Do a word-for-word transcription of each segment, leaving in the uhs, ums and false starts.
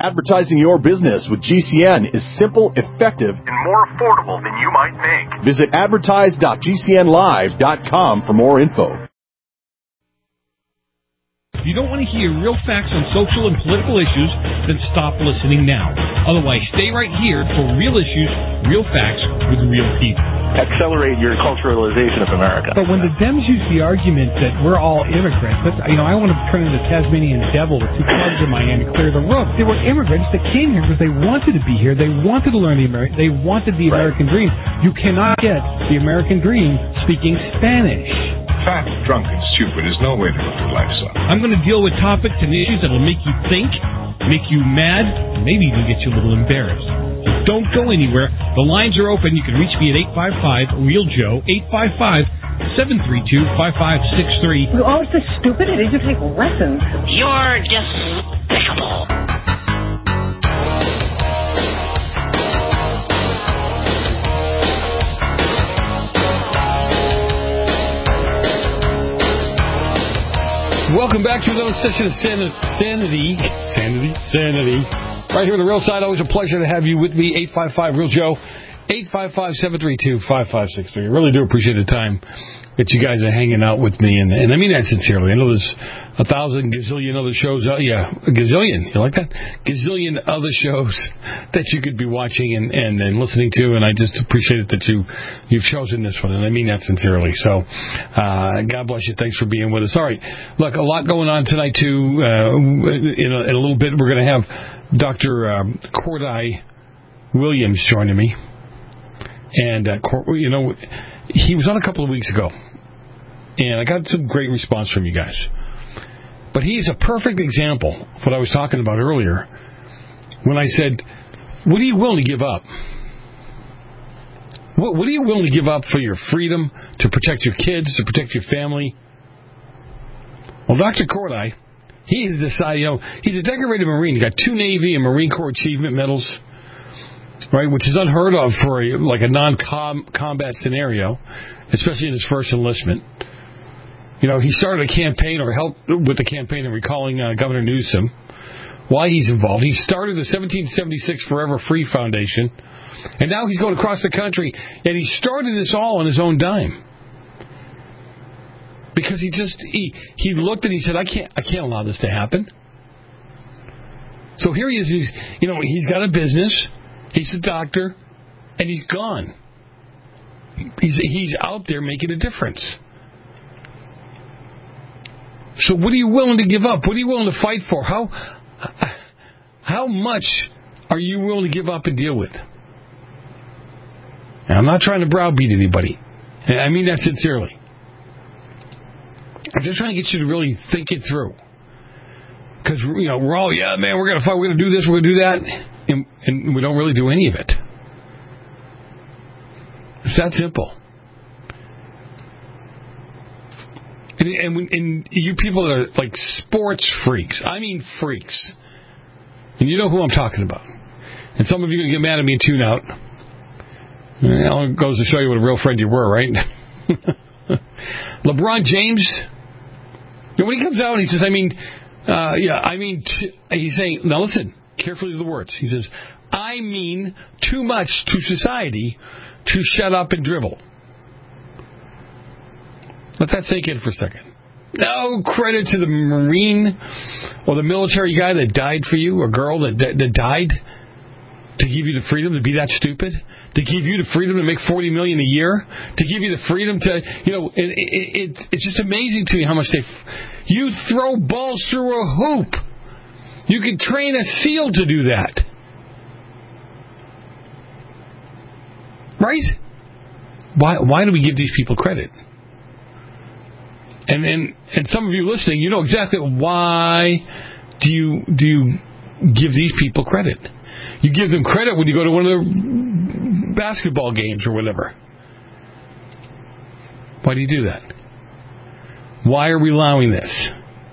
Advertising your business with G C N is simple, effective, and more affordable than you might think. Visit advertise dot g c n live dot com for more info. If you don't want to hear real facts on social and political issues, then stop listening now. Otherwise, stay right here for real issues, real facts with real people. Accelerate your culturalization of America. But when the Dems use the argument that we're all immigrants, that's, you know, I want to turn into the Tasmanian devil with two clubs in my hand and clear the roof. They were immigrants that came here because they wanted to be here. They wanted to learn the American. They wanted the American dream. You cannot get the American dream speaking Spanish. Fat, drunk, and stupid is no way to live your life, son. I'm going to deal with topics and issues that will make you think, make you mad, and maybe even get you a little embarrassed. So don't go anywhere. The lines are open. You can reach me at eight five five, real joe, eight five five, seven three two, five five six three. You're all so stupid. I need to take lessons. You're despicable. Welcome back to another session of Sanity. Sanity? Sanity. Right here on the Real Side. Always a pleasure to have you with me. eight five five, real joe. eight five five, seven three two, five five six three. I really do appreciate the time that you guys are hanging out with me. And, and I mean that sincerely. I know there's a thousand gazillion other shows. Uh, yeah, a gazillion. You like that? Gazillion other shows that you could be watching and, and, and listening to. And I just appreciate it that you, you've chosen this one. And I mean that sincerely. So uh, God bless you. Thanks for being with us. All right. Look, a lot going on tonight, too. Uh, in, a, in a little bit, we're going to have Doctor Um, Corday Williams joining me. And, uh, you know, he was on a couple of weeks ago. And I got some great response from you guys. But he's a perfect example of what I was talking about earlier when I said, what are you willing to give up? What, what are you willing to give up for your freedom, to protect your kids, to protect your family? Well, Doctor Corday, he has decided, you know, he's a decorated Marine. He got two Navy and Marine Corps Achievement Medals, right, which is unheard of for a, like a non-combat scenario, especially in his first enlistment. You know, he started a campaign or helped with the campaign in recalling uh, Governor Newsom. Why he's involved. He started the seventeen seventy-six Forever Free Foundation, and now he's going across the country, and he started this all on his own dime. Because he just, he, he looked and he said, I can't, I can't allow this to happen. So here he is, he's, you know, he's got a business, he's a doctor, and he's gone. He's, he's out there making a difference. So what are you willing to give up? What are you willing to fight for? How how much are you willing to give up and deal with? And I'm not trying to browbeat anybody. I mean that sincerely. I'm just trying to get you to really think it through. Because, you know, we're all, yeah, man, we're going to fight, we're going to do this, we're going to do that. And, and we don't really do any of it. It's that simple. And, and, when, and you people that are like sports freaks, I mean freaks, and you know who I'm talking about. And some of you are going to get mad at me and tune out. Well, it goes to show you what a real friend you were, right? LeBron James, you know, when he comes out and he says, I mean, uh, yeah, I mean, t- he's saying, now listen, carefully to the words. He says, I mean too much to society to shut up and dribble. Let that sink in for a second. No credit to the Marine or the military guy that died for you, or girl that, that that died to give you the freedom to be that stupid, to give you the freedom to make forty million dollars a year, to give you the freedom to, you know, it, it, it, it's just amazing to me how much they, you throw balls through a hoop. You can train a SEAL to do that. Right? Why, why do we give these people credit? And, and and some of you listening, you know exactly why do you do you give these people credit. You give them credit when you go to one of their basketball games or whatever. Why do you do that? Why are we allowing this?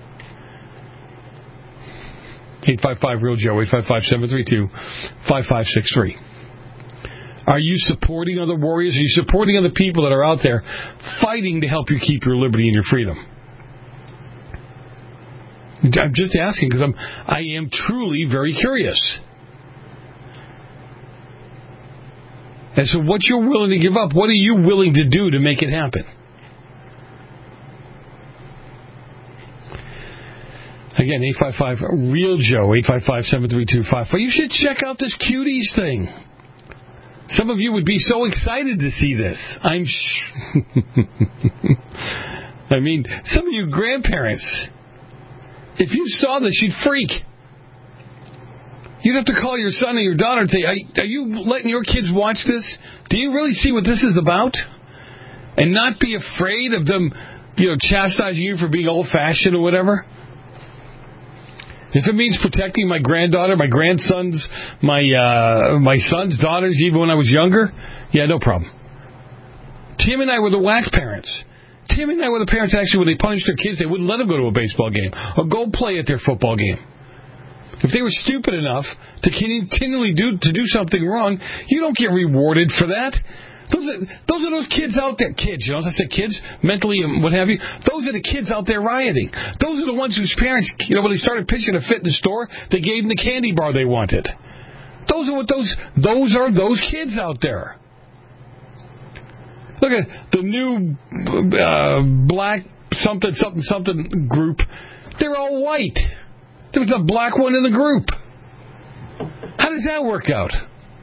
eight five five, real Joe, eight five five, seven three two, five five six three. Are you supporting other warriors? Are you supporting other people that are out there fighting to help you keep your liberty and your freedom? I'm just asking because I'm, I am truly very curious. And so what you're willing to give up, what are you willing to do to make it happen? Again, eight five five, REAL Joe, eight five five, seven three two, five five. You should check out this Cuties thing. Some of you would be so excited to see this. I'm sh- I mean, some of you grandparents, if you saw this, you'd freak. You'd have to call your son or your daughter and say, are you letting your kids watch this? Do you really see what this is about? And not be afraid of them, you know, chastising you for being old-fashioned or whatever? If it means protecting my granddaughter, my grandsons, my uh, my son's daughters, even when I was younger, yeah, no problem. Tim and I were the whack parents. Tim and I were the parents, actually, when they punished their kids, they wouldn't let them go to a baseball game or go play at their football game. If they were stupid enough to continually do to do something wrong, you don't get rewarded for that. Those are, those are those kids out there. Kids, you know, as I said, kids, mentally and what have you. Those are the kids out there rioting. Those are the ones whose parents, you know, when they started pitching a fit in the store, they gave them the candy bar they wanted. Those are what those, those are those kids out there. Look at the new uh, black something, something, something group. They're all white. There was a black one in the group. How does that work out?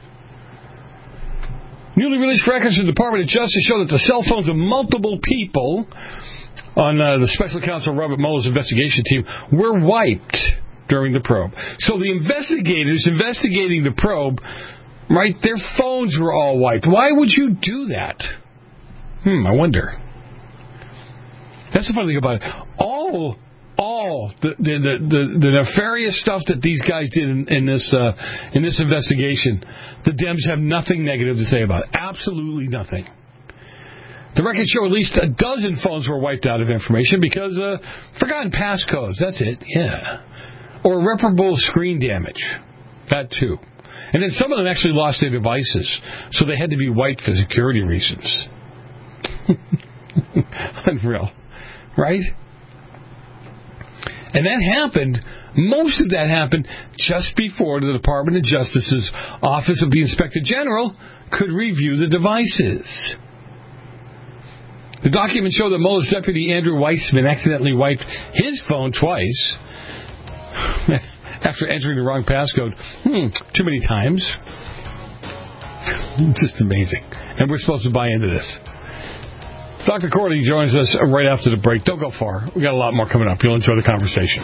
Newly released records of the Department of Justice show that the cell phones of multiple people on uh, the Special Counsel Robert Mueller's investigation team were wiped during the probe. So the investigators investigating the probe, right, their phones were all wiped. Why would you do that? Hmm, I wonder. That's the funny thing about it. All... All the the, the the nefarious stuff that these guys did in, in this uh, in this investigation, the Dems have nothing negative to say about it. Absolutely nothing. The records show at least a dozen phones were wiped out of information because uh, forgotten passcodes. That's it. Yeah, or irreparable screen damage. That too. And then some of them actually lost their devices, so they had to be wiped for security reasons. Unreal, right? And that happened, most of that happened just before the Department of Justice's Office of the Inspector General could review the devices. The documents show that Mueller's deputy Andrew Weissman accidentally wiped his phone twice after entering the wrong passcode. Hmm, too many times. Just amazing. And we're supposed to buy into this. Doctor Corley joins us right after the break. Don't go far. We got a lot more coming up. You'll enjoy the conversation.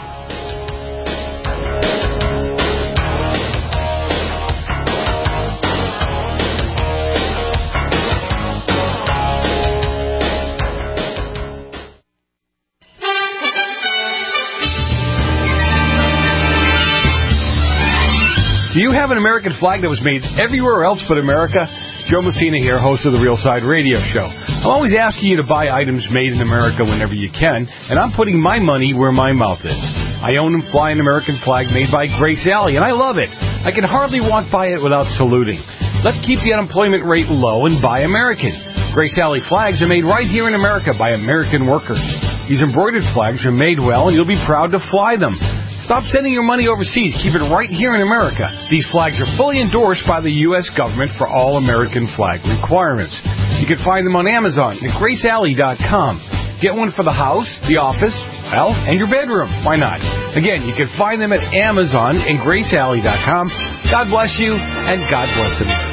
Do you have an American flag that was made everywhere else but America? Joe Messina here, host of the Real Side Radio Show. I'm always asking you to buy items made in America whenever you can, and I'm putting my money where my mouth is. I own and fly an American flag made by Grace Alley, and I love it. I can hardly walk by it without saluting. Let's keep the unemployment rate low and buy American. Grace Alley flags are made right here in America by American workers. These embroidered flags are made well, and you'll be proud to fly them. Stop sending your money overseas. Keep it right here in America. These flags are fully endorsed by the U S government for all American flag requirements. You can find them on Amazon at grace alley dot com. Get one for the house, the office, well, and your bedroom. Why not? Again, you can find them at Amazon and grace alley dot com. God bless you, and God bless America.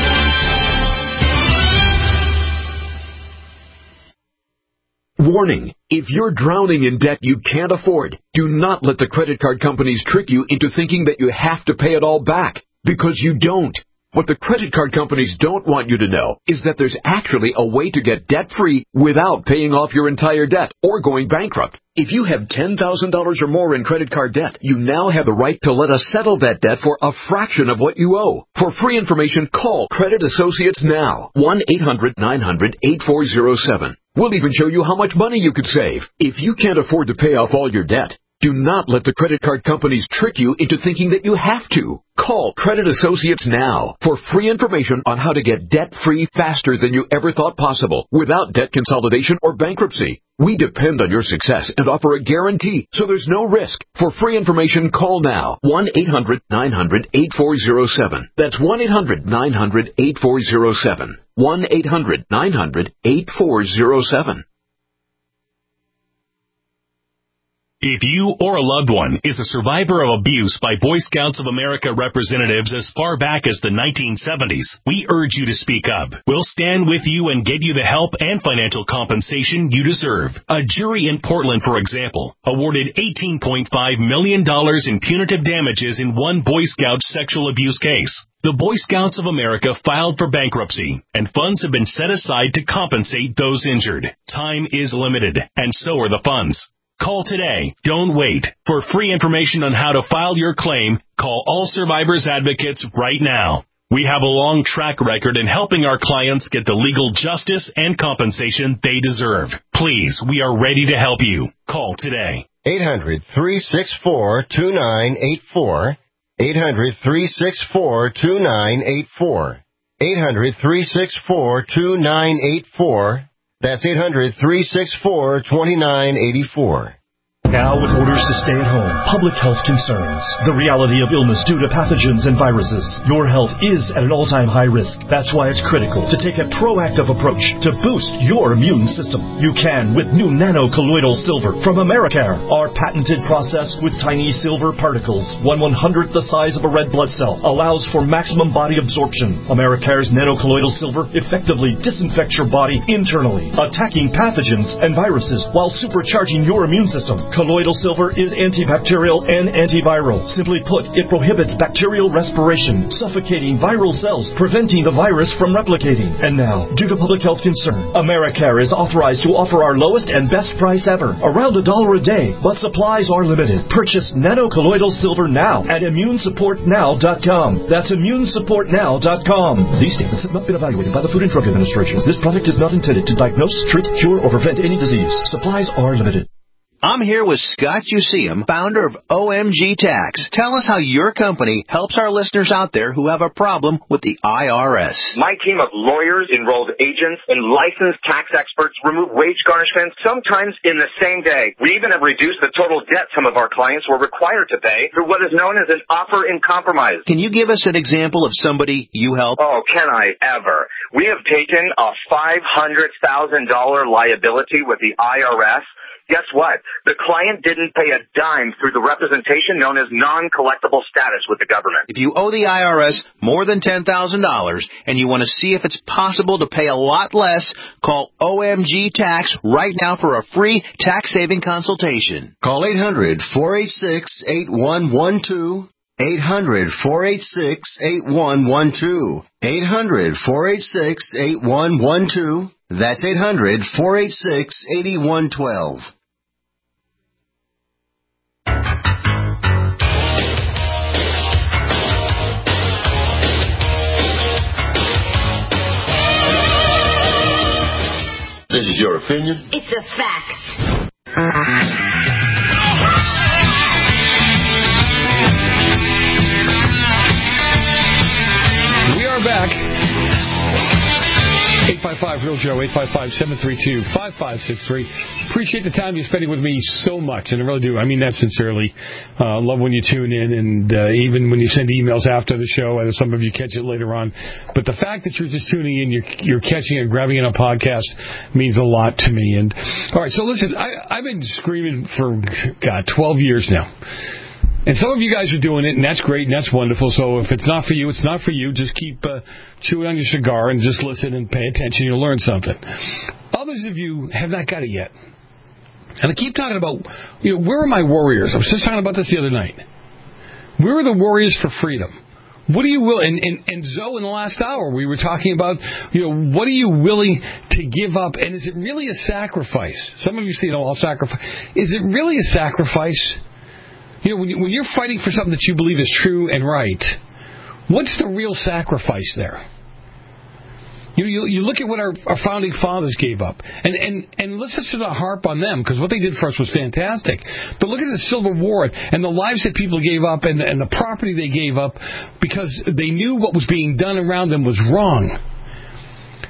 Warning, if you're drowning in debt you can't afford, do not let the credit card companies trick you into thinking that you have to pay it all back, because you don't. What the credit card companies don't want you to know is that there's actually a way to get debt-free without paying off your entire debt or going bankrupt. If you have ten thousand dollars or more in credit card debt, you now have the right to let us settle that debt for a fraction of what you owe. For free information, call Credit Associates now, one eight hundred nine hundred eight four zero seven. We'll even show you how much money you could save. If you can't afford to pay off all your debt, do not let the credit card companies trick you into thinking that you have to. Call Credit Associates now for free information on how to get debt-free faster than you ever thought possible without debt consolidation or bankruptcy. We depend on your success and offer a guarantee, so there's no risk. For free information, call now. one eight hundred nine hundred eight four zero seven. That's one eight hundred nine hundred eight four zero seven. one eight hundred nine hundred eight four zero seven. If you or a loved one is a survivor of abuse by Boy Scouts of America representatives as far back as the nineteen seventies, we urge you to speak up. We'll stand with you and get you the help and financial compensation you deserve. A jury in Portland, for example, awarded eighteen point five million dollars in punitive damages in one Boy Scout sexual abuse case. The Boy Scouts of America filed for bankruptcy, and funds have been set aside to compensate those injured. Time is limited, and so are the funds. Call today. Don't wait. For free information on how to file your claim, call All Survivors Advocates right now. We have a long track record in helping our clients get the legal justice and compensation they deserve. Please, we are ready to help you. Call today. eight hundred three six four two nine eight four. eight hundred three six four two nine eight four. eight hundred three six four two nine eight four. That's eight hundred three six four two nine eight four. Now, with orders to stay at home, public health concerns, the reality of illness due to pathogens and viruses, your health is at an all-time high risk. That's why it's critical to take a proactive approach to boost your immune system. You can with new nano-colloidal silver from Americare. Our patented process with tiny silver particles, one one-hundredth the size of a red blood cell, allows for maximum body absorption. Americare's nano-colloidal silver effectively disinfects your body internally, attacking pathogens and viruses while supercharging your immune system. Colloidal silver is antibacterial and antiviral. Simply put, it prohibits bacterial respiration, suffocating viral cells, preventing the virus from replicating. And now, due to public health concern, Americare is authorized to offer our lowest and best price ever, around a dollar a day, but supplies are limited. Purchase nano-colloidal silver now at immune support now dot com. That's immune support now dot com. These statements have not been evaluated by the Food and Drug Administration. This product is not intended to diagnose, treat, cure, or prevent any disease. Supplies are limited. I'm here with Scott Useum, founder of O M G Tax. Tell us how your company helps our listeners out there who have a problem with the I R S. My team of lawyers, enrolled agents, and licensed tax experts remove wage garnishments sometimes in the same day. We even have reduced the total debt some of our clients were required to pay through what is known as an offer in compromise. Can you give us an example of somebody you help? Oh, can I ever? We have taken a five hundred thousand dollars liability with the I R S. Guess what? The client didn't pay a dime through the representation known as non-collectible status with the government. If you owe the I R S more than ten thousand dollars and you want to see if it's possible to pay a lot less, call O M G Tax right now for a free tax-saving consultation. Call eight hundred four eight six eight one one two. eight hundred four eight six eight one one two. eight hundred four eight six eight one one two. That's eight hundred four eight six eight one one two. This is your opinion? It's a fact. We are back. eight five five Real Joe, eight five five, seven three two, five five six three. Appreciate the time you're spending with me so much, and I really do. I mean that sincerely. Uh, love when you tune in, and uh, even when you send emails after the show, and some of you catch it later on. But the fact that you're just tuning in, you're, you're catching it, grabbing it on a podcast means a lot to me. And all right, so listen, I, I've been screaming for, God, twelve years now. And some of you guys are doing it, and that's great, and that's wonderful. So if it's not for you, it's not for you. Just keep uh, chewing on your cigar and just listen and pay attention. You'll learn something. Others of you have not got it yet. And I keep talking about, you know, where are my warriors? I was just talking about this the other night. Where are the warriors for freedom? What are you willing? And, and, and Zoe, in the last hour, we were talking about, you know, what are you willing to give up? And is it really a sacrifice? Some of you say, you know, I'll sacrifice. Is it really a sacrifice? You know, when, you, when you're fighting for something that you believe is true and right, what's the real sacrifice there? You, you, you look at what our, our founding fathers gave up. And, and, and let's just not harp on them, because what they did for us was fantastic. But look at the Civil War and the lives that people gave up and, and the property they gave up because they knew what was being done around them was wrong.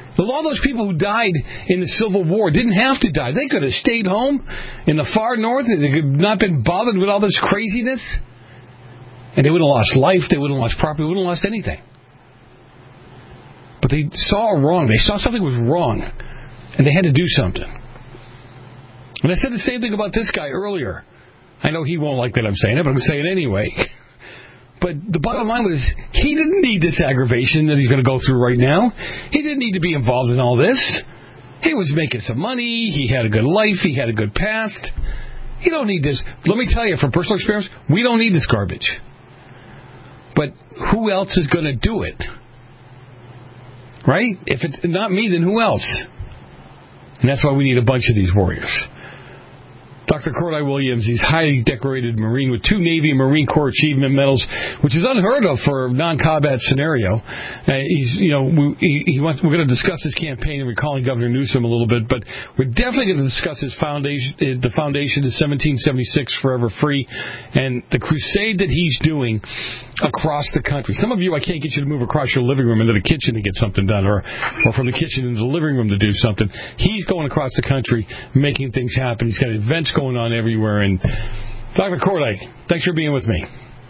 All those people who died in the Civil War didn't have to die. They could have stayed home in the far north and they could not been bothered with all this craziness. And they wouldn't have lost life. They wouldn't have lost property. They wouldn't have lost anything. But they saw wrong. They saw something was wrong. And they had to do something. And I said the same thing about this guy earlier. I know he won't like that I'm saying it, but I'm saying it anyway. But the bottom line was, he didn't need this aggravation that he's going to go through right now. He didn't need to be involved in all this. He was making some money. He had a good life. He had a good past. He don't need this. Let me tell you, from personal experience, we don't need this garbage. But who else is going to do it? Right? If it's not me, then who else? And that's why we need a bunch of these warriors. Doctor Cordai Williams, he's highly decorated Marine with two Navy and Marine Corps Achievement Medals, which is unheard of for a non-combat scenario. Uh, he's, you know, we, he, he wants, we're going to discuss his campaign and recalling Governor Newsom a little bit, but we're definitely going to discuss his foundation, the foundation, the seventeen seventy-six Forever Free, and the crusade that he's doing across the country. Some of you, I can't get you to move across your living room into the kitchen to get something done, or, or from the kitchen into the living room to do something. He's going across the country, making things happen. He's got events going on everywhere. And Doctor Cordai, thanks for being with me.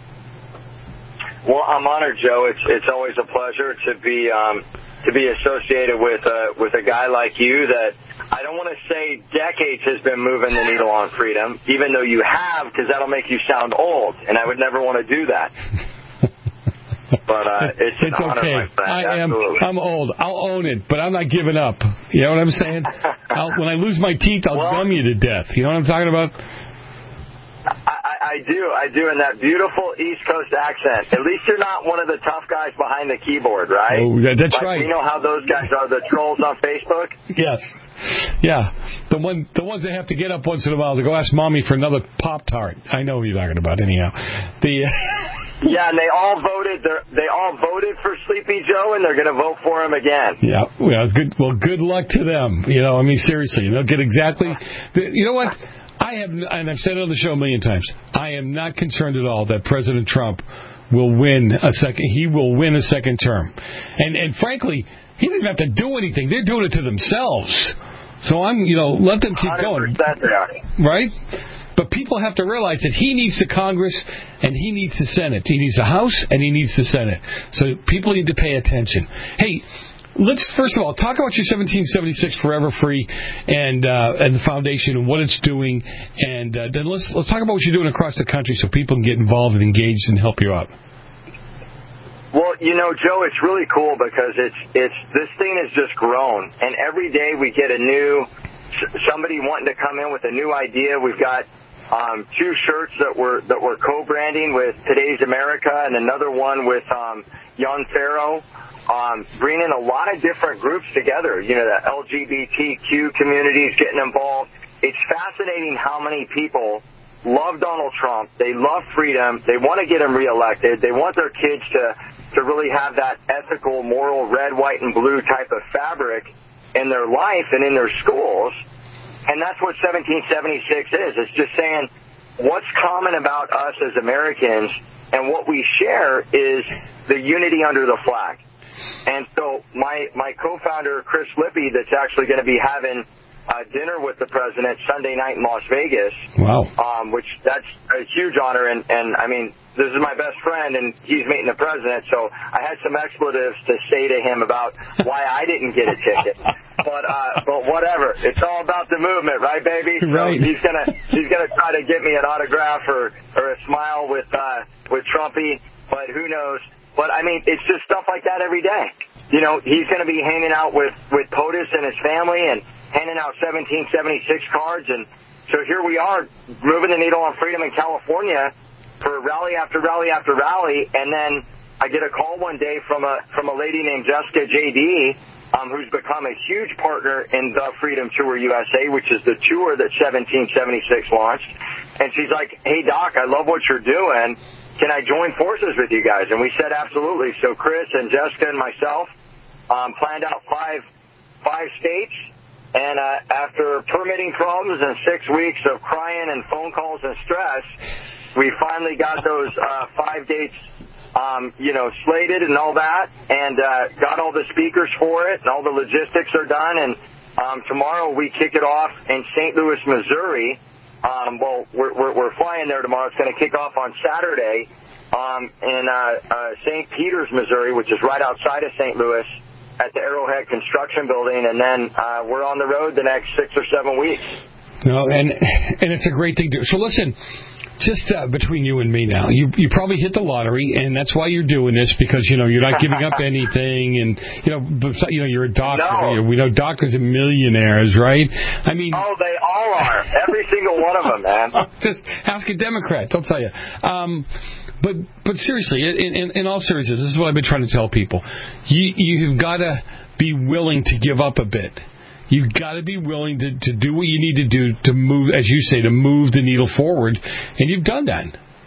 Well, I'm honored, Joe. It's it's always a pleasure to be um, to be associated with a with a guy like you that I don't want to say decades has been moving the needle on freedom, even though you have, because that'll make you sound old, and I would never want to do that. But uh, it's, it's an honor, okay. my friend. I am. Absolutely. I'm old. I'll own it, but I'm not giving up. You know what I'm saying? I'll, when I lose my teeth, I'll well, gum you to death. You know what I'm talking about? I, I, I do. I do. In that beautiful East Coast accent. At least you're not one of the tough guys behind the keyboard, right? Oh, that's like, right. You know how those guys are, the trolls on Facebook? Yes. Yeah. The one, the ones that have to get up once in a while to go ask Mommy for another Pop-Tart. I know who you're talking about, anyhow. The... Yeah, and they all voted. They all voted for Sleepy Joe, and they're going to vote for him again. Yeah, well, good. Well, good luck to them. You know, I mean, seriously, they'll get exactly. You know what? I have, and I've said it on the show a million times. I am not concerned at all that President Trump will win a second. He will win a second term, and and frankly, he doesn't have to do anything. They're doing it to themselves. So I'm, you know, let them keep going. Right? But people have to realize that he needs the Congress and he needs the Senate. He needs the House and he needs the Senate. So people need to pay attention. Hey, let's first of all talk about your seventeen seventy-six Forever Free and uh, and the foundation and what it's doing, and uh, then let's let's talk about what you're doing across the country so people can get involved and engaged and help you out. Well, you know, Joe, it's really cool because it's it's this thing has just grown, and every day we get a new somebody wanting to come in with a new idea. We've got Um, two shirts that we're that we're co-branding with Today's America, and another one with um, Young Pharaoh, um, bringing a lot of different groups together. You know, the L G B T Q communities getting involved. It's fascinating how many people love Donald Trump. They love freedom. They want to get him reelected. They want their kids to to really have that ethical, moral, red, white, and blue type of fabric in their life and in their schools. And that's what seventeen seventy-six is. It's just saying what's common about us as Americans, and what we share is the unity under the flag. And so my, my co-founder, Chris Lippy, that's actually going to be having uh, dinner with the president Sunday night in Las Vegas. Wow. Um, which that's a huge honor. And, and, I mean, this is my best friend, and he's meeting the president. So I had some expletives to say to him about why I didn't get a ticket. But uh, but whatever. It's all about the movement, right, baby? Right. So he's gonna he's gonna try to get me an autograph or, or a smile with uh, with Trumpy. But who knows? But I mean, it's just stuff like that every day. You know, he's gonna be hanging out with with POTUS and his family and handing out seventeen seventy-six cards. And so here we are moving the needle on freedom in California for rally after rally after rally. And then I get a call one day from a from a lady named Jessica J D. Um, who's become a huge partner in the Freedom Tour U S A, which is the tour that seventeen seventy-six launched. And she's like, hey, Doc, I love what you're doing. Can I join forces with you guys? And we said absolutely. So Chris and Jessica and myself um, planned out five five states. And uh, after permitting problems and six weeks of crying and phone calls and stress, we finally got those uh, five dates um, you know, slated and all that, and uh, got all the speakers for it, and all the logistics are done. And um, tomorrow we kick it off in Saint Louis, Missouri. Um, well, we're, we're, we're flying there tomorrow. It's going to kick off on Saturday um, in uh, uh, Saint Peters, Missouri, which is right outside of Saint Louis, at the Arrowhead Construction Building, and then uh, we're on the road the next six or seven weeks. No, and and it's a great thing to do. So listen, just uh, between you and me now, you you probably hit the lottery, and that's why you're doing this, because you know you're not giving up anything, and you know you know you're a doctor. No. We know doctors are millionaires, right? I mean, oh, they all are. Every single one of them, man. Just ask a Democrat; they'll tell you. Um, But but seriously, in, in, in all seriousness, this is what I've been trying to tell people. You, you've got to be willing to give up a bit. You've got to be willing to, to do what you need to do to move, as you say, to move the needle forward, and you've done that.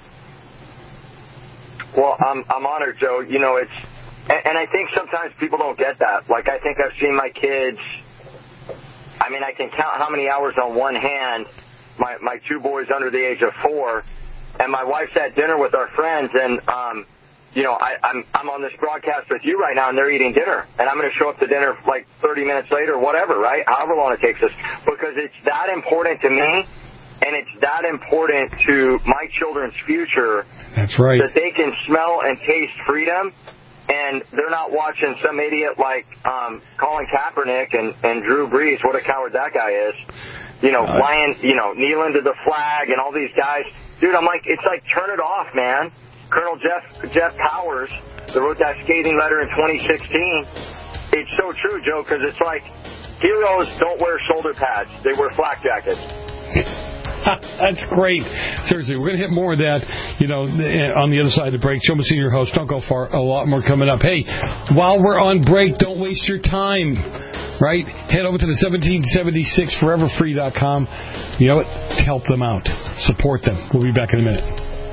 Well, I'm I'm honored, Joe. You know, it's, and, and I think sometimes people don't get that. Like, I think I've seen my kids. I mean, I can count how many hours on one hand. My my two boys under the age of four. And my wife's at dinner with our friends, and, um, you know, I, I'm I'm on this broadcast with you right now, and they're eating dinner. And I'm going to show up to dinner like thirty minutes later, whatever, right? However long it takes us. Because it's that important to me, and it's that important to my children's future. That's right. That they can smell and taste freedom, and they're not watching some idiot like um, Colin Kaepernick and, and Drew Brees. What a coward that guy is. You know, uh, lying, you know, kneeling to the flag and all these guys. Dude, I'm like, it's like, turn it off, man. Colonel Jeff Jeff Powers, that wrote that scathing letter in twenty sixteen, it's so true, Joe, because it's like, heroes don't wear shoulder pads. They wear flak jackets. That's great. Seriously, we're going to hit more of that, you know, on the other side of the break. Joe Messina, your host. Don't go far. A lot more coming up. Hey, while we're on break, don't waste your time, right? Head over to the seventeen seventy-six forever free dot com. You know what? Help them out. Support them. We'll be back in a minute.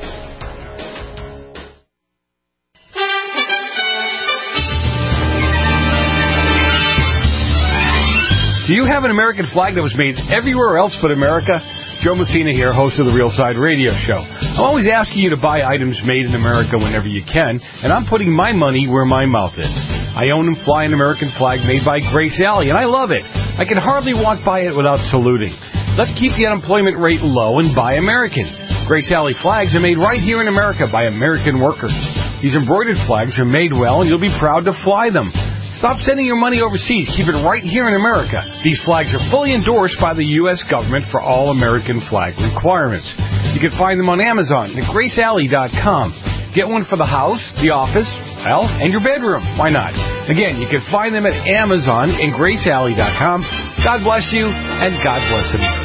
Do you have an American flag that was made everywhere else but America? Joe Messina here, host of the Real Side Radio Show. I'm always asking you to buy items made in America whenever you can, and I'm putting my money where my mouth is. I own and fly an American flag made by Grace Alley, and I love it. I can hardly walk by it without saluting. Let's keep the unemployment rate low and buy American. Grace Alley flags are made right here in America by American workers. These embroidered flags are made well, and you'll be proud to fly them. Stop sending your money overseas. Keep it right here in America. These flags are fully endorsed by the U S government for all American flag requirements. You can find them on Amazon at grace alley dot com. Get one for the house, the office, well, and your bedroom. Why not? Again, you can find them at Amazon and grace alley dot com. God bless you, and God bless America.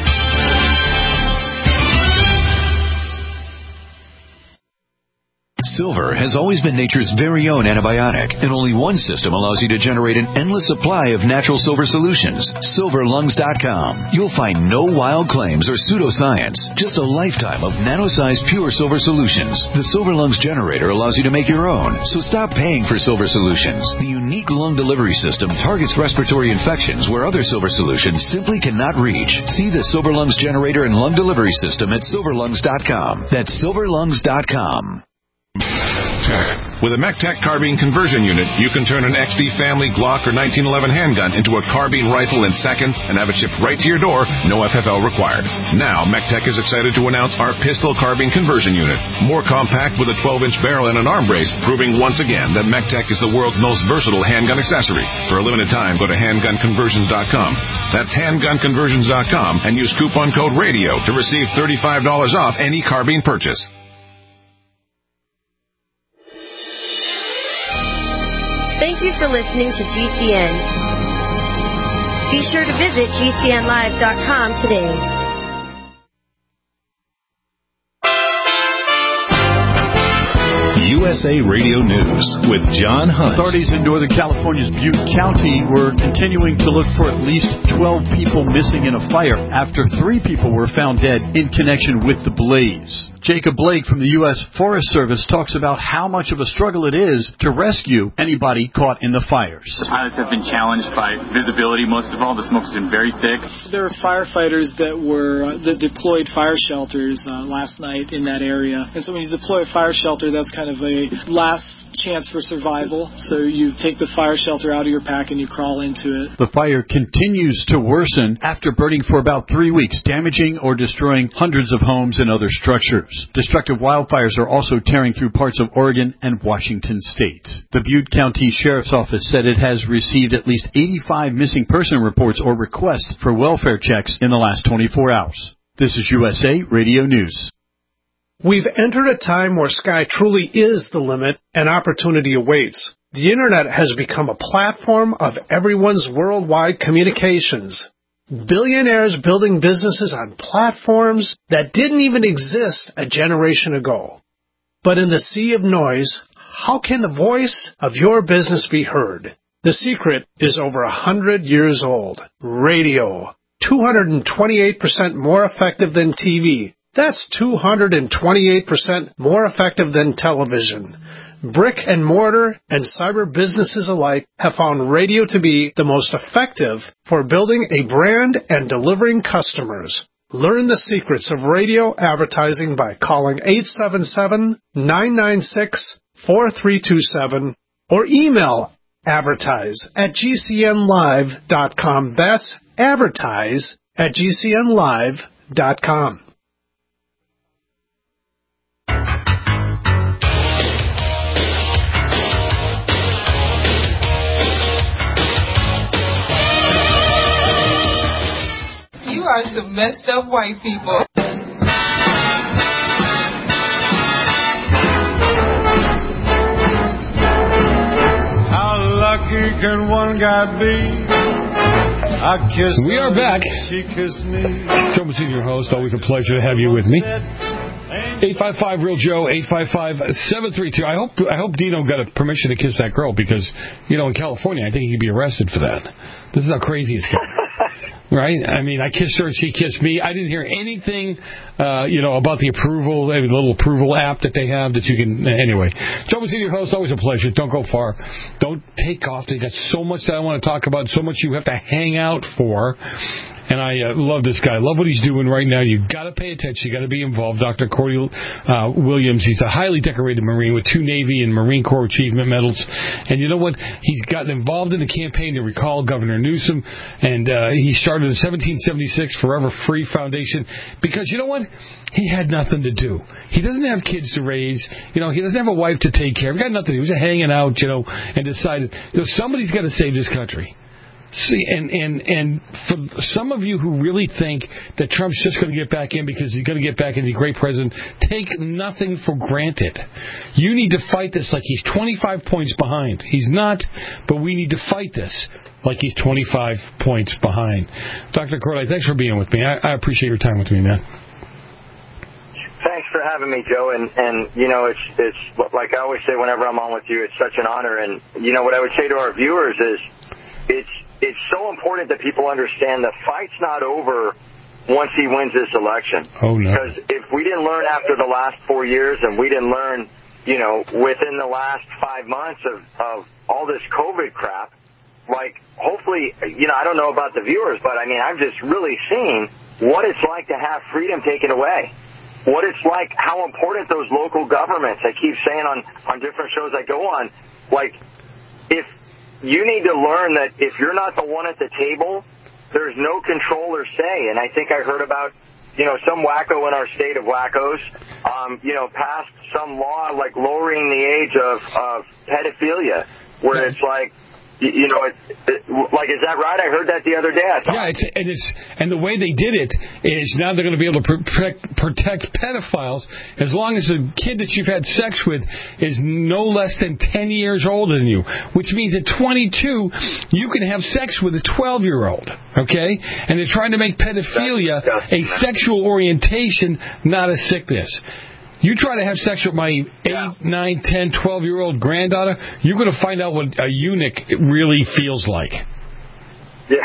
Silver has always been nature's very own antibiotic, and only one system allows you to generate an endless supply of natural silver solutions. silver lungs dot com. You'll find no wild claims or pseudoscience, just a lifetime of nano-sized pure silver solutions. The Silver Lungs generator allows you to make your own, so stop paying for silver solutions. The unique lung delivery system targets respiratory infections where other silver solutions simply cannot reach. See the Silver Lungs generator and lung delivery system at silver lungs dot com. That's silver lungs dot com. With a MECTEC carbine conversion unit, you can turn an X D Family Glock or nineteen eleven handgun into a carbine rifle in seconds and have it shipped right to your door, no F F L required. Now, MECTEC is excited to announce our pistol carbine conversion unit. More compact with a twelve inch barrel and an arm brace, proving once again that MECTEC is the world's most versatile handgun accessory. For a limited time, go to handgun conversions dot com. That's handgun conversions dot com and use coupon code RADIO to receive thirty-five dollars off any carbine purchase. Thank you for listening to G C N. Be sure to visit G C N live dot com today. U S A Radio News with John Hunt. Authorities in Northern California's Butte County were continuing to look for at least twelve people missing in a fire after three people were found dead in connection with the blaze. Jacob Blake from the U S Forest Service talks about how much of a struggle it is to rescue anybody caught in the fires. Pilots have been challenged by visibility most of all. The smoke has been very thick. There are firefighters that were uh, that deployed fire shelters uh, last night in that area. And so when you deploy a fire shelter, that's kind of a a last chance for survival. So you take the fire shelter out of your pack and you crawl into it. The fire continues to worsen after burning for about three weeks, damaging or destroying hundreds of homes and other structures. Destructive wildfires are also tearing through parts of Oregon and Washington state. The Butte County Sheriff's Office said it has received at least eighty-five missing person reports or requests for welfare checks in the last twenty-four hours. This is U S A Radio News. We've entered a time where sky truly is the limit and opportunity awaits. The Internet has become a platform of everyone's worldwide communications. Billionaires building businesses on platforms that didn't even exist a generation ago. But in the sea of noise, how can the voice of your business be heard? The secret is over a hundred years old. Radio. two hundred twenty-eight percent more effective than T V. That's two hundred twenty-eight percent more effective than television. Brick and mortar and cyber businesses alike have found radio to be the most effective for building a brand and delivering customers. Learn the secrets of radio advertising by calling eight seven seven, nine nine six, four three two seven or email advertise at g c n live dot com. That's advertise at g c n live dot com. You are some messed up white people. How lucky can one guy be? I kissed we are back. She kissed me. Joe Messina, your host. Always a pleasure to have you with me. eight five five real Joe, eight five five, seven three two. I hope I hope Dino got a permission to kiss that girl because, you know, in California, I think he could be arrested for that. This is how crazy it's getting. Right? I mean, I kissed her, she kissed me. I didn't hear anything, uh, you know, about the approval, the little approval app that they have that you can, anyway. Joe Messina, your host, always a pleasure. Don't go far. Don't take off. They got so much that I want to talk about, so much you have to hang out for. And I uh, love this guy. Love what he's doing right now. You've got to pay attention. You've got to be involved. Doctor Cordy uh, Williams, he's a highly decorated Marine with two Navy and Marine Corps Achievement Medals. And you know what? He's gotten involved in the campaign to recall Governor Newsom. And uh, he started the seventeen seventy-six Forever Free Foundation because, you know what? He had nothing to do. He doesn't have kids to raise. You know, he doesn't have a wife to take care of. He got nothing to do. He was hanging out, you know, and decided, you know, somebody's got to save this country. See, and, and, and for some of you who really think that Trump's just going to get back in because he's going to get back and be a great president, take nothing for granted. You need to fight this like he's twenty-five points behind. He's not, but we need to fight this like he's twenty-five points behind. Doctor Cordy, thanks for being with me. I, I appreciate your time with me, man. Thanks for having me, Joe. And, and you know, it's, it's like I always say whenever I'm on with you, it's such an honor. And, you know, what I would say to our viewers is it's, It's so important that people understand the fight's not over once he wins this election. Oh, no. Because if we didn't learn after the last four years and we didn't learn, you know, within the last five months of, of all this COVID crap, like, hopefully, you know, I don't know about the viewers, but, I mean, I've just really seen what it's like to have freedom taken away. What it's like, how important those local governments, I keep saying on, on different shows I go on, like, if you need to learn that if you're not the one at the table, there's no control or say. And I think I heard about, you know, some wacko in our state of wackos, um, you know, passed some law like lowering the age of, of pedophilia, where it's like, you, you know, it, it, like, is that right? I heard that the other day. I thought. Yeah, it's, and it's and the way they did it is now they're going to be able to protect, protect pedophiles as long as the kid that you've had sex with is no less than ten years older than you, which means at twenty-two you can have sex with a twelve-year-old, okay? And they're trying to make pedophilia a sexual orientation, not a sickness. You try to have sex with my eight, nine, ten, twelve-year-old granddaughter, you're going to find out what a eunuch really feels like. Yeah.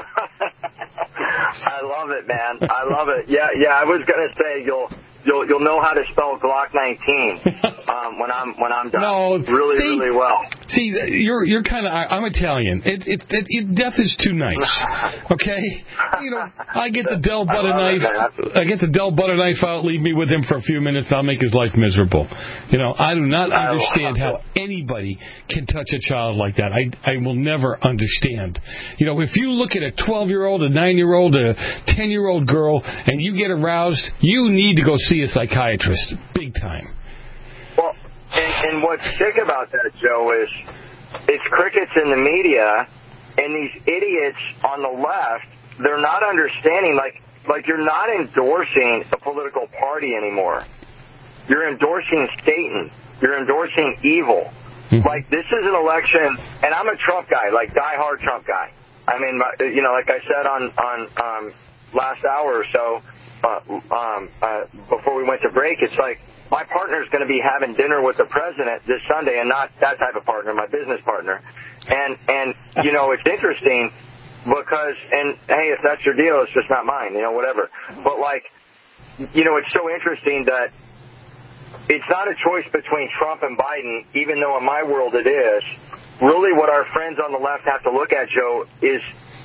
I love it, man. I love it. Yeah, yeah. I was going to say you'll you'll you'll know how to spell Glock nineteen um, when I'm when I'm done. No, really, see, really well. See, you're you're kind of. I'm Italian. It, it, it, it, death is too nice. Okay, you know, I get the Del butter knife. I get the Del butter knife out. Leave me with him for a few minutes. I'll make his life miserable. You know, I do not understand how anybody can touch a child like that. I I will never understand. You know, if you look at a twelve-year-old, a nine-year-old, a ten-year-old girl, and you get aroused, you need to go see a psychiatrist, big time. Well, and, and what's sick about that, Joe, is it's crickets in the media, and these idiots on the left, they're not understanding, like, like you're not endorsing a political party anymore. You're endorsing Satan. You're endorsing evil. Mm-hmm. Like, this is an election, and I'm a Trump guy, like, diehard Trump guy. I mean, you know, like I said on, on um, last hour or so, uh, um, uh, before we went to break, it's like, my partner's going to be having dinner with the president this Sunday, and not that type of partner, my business partner. And, and you know, it's interesting because, and, hey, if that's your deal, it's just not mine, you know, whatever. But, like, you know, it's so interesting that it's not a choice between Trump and Biden, even though in my world it is. Really what our friends on the left have to look at, Joe, is